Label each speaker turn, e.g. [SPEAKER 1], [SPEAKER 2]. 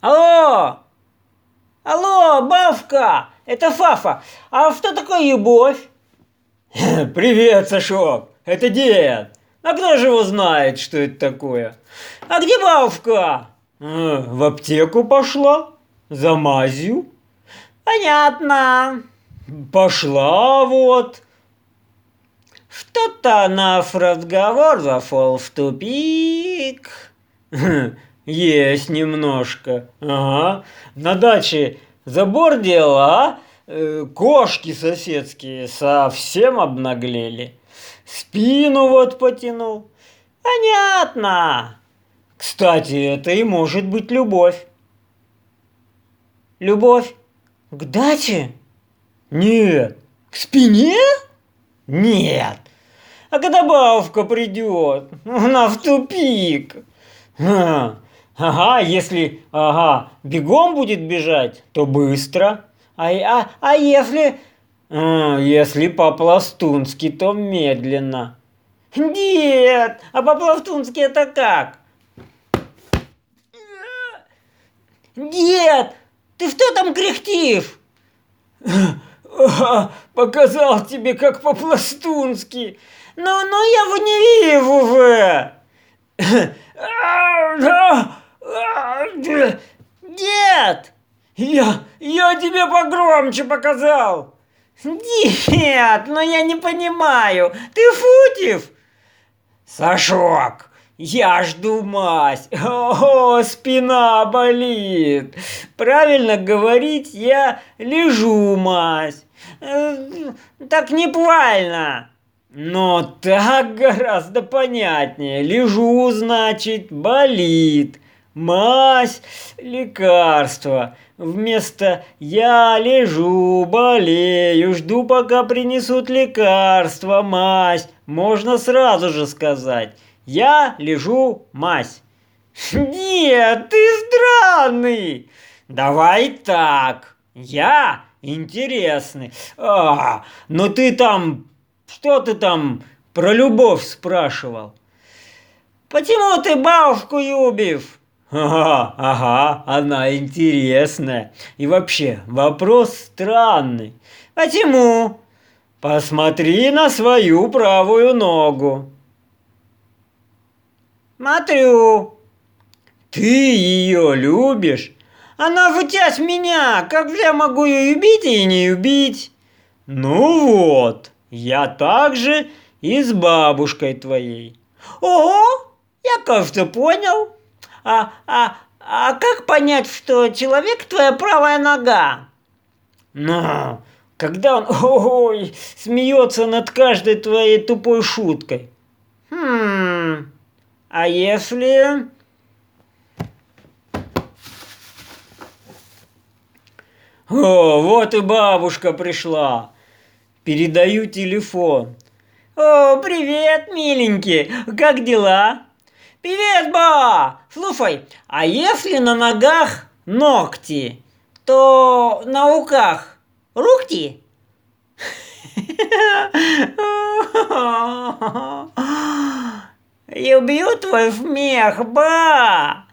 [SPEAKER 1] Алло! Алло, бабка! Это Фафа. А что такое любовь?
[SPEAKER 2] Привет, Сашок, это дед. А кто же его знает, что это такое?
[SPEAKER 1] А где бабка?
[SPEAKER 2] В аптеку пошла, за мазью.
[SPEAKER 1] Понятно.
[SPEAKER 2] Пошла вот.
[SPEAKER 1] Что-то наш разговор зашел в тупик.
[SPEAKER 2] Есть немножко. Ага. На даче забор делала, кошки соседские совсем обнаглели. Спину вот потянул.
[SPEAKER 1] Понятно.
[SPEAKER 2] Кстати, это и может быть любовь.
[SPEAKER 1] Любовь к даче?
[SPEAKER 2] Нет.
[SPEAKER 1] К спине?
[SPEAKER 2] Нет.
[SPEAKER 1] А когда бабка придет? Она в тупик.
[SPEAKER 2] Ага, если бегом будет бежать, то быстро.
[SPEAKER 1] А если...
[SPEAKER 2] Если по-пластунски, то медленно.
[SPEAKER 1] Нет, а по-пластунски это как? Дед, ты что там кряхтишь?
[SPEAKER 2] Показал тебе, как по-пластунски.
[SPEAKER 1] Ну, я его не вижу же. Дед!
[SPEAKER 2] Я тебе погромче показал.
[SPEAKER 1] Дед, но я не понимаю. Ты шутишь?
[SPEAKER 2] Сашок, я жду мазь. О, спина болит. Правильно говорить, я лежу мазь.
[SPEAKER 1] Так неправильно.
[SPEAKER 2] Но так гораздо понятнее. Лежу, значит, болит. Мазь, лекарство. Вместо «я лежу, болею, жду, пока принесут лекарство, мазь» можно сразу же сказать «я лежу, мазь».
[SPEAKER 1] Нет, ты странный.
[SPEAKER 2] Давай так, я интересный. Но ты там, что ты там про любовь спрашивал?
[SPEAKER 1] Почему ты бабушку любишь?
[SPEAKER 2] Ага, она интересная. И вообще, вопрос странный.
[SPEAKER 1] Почему?
[SPEAKER 2] Посмотри на свою правую ногу.
[SPEAKER 1] Смотрю.
[SPEAKER 2] Ты ее любишь?
[SPEAKER 1] Она вытяжь меня. Как же я могу ее любить и не любить?
[SPEAKER 2] Ну вот, я также и с бабушкой твоей.
[SPEAKER 1] Ого, я, кажется, понял. А как понять, что человек твоя правая нога?
[SPEAKER 2] Ну, когда он смеется над каждой твоей тупой шуткой.
[SPEAKER 1] А если...
[SPEAKER 2] О, вот и бабушка пришла. Передаю телефон.
[SPEAKER 1] О, привет, миленький, как дела? Привет, ба! Слушай, а если на ногах ногти, то на руках руки? Люблю твой смех, ба!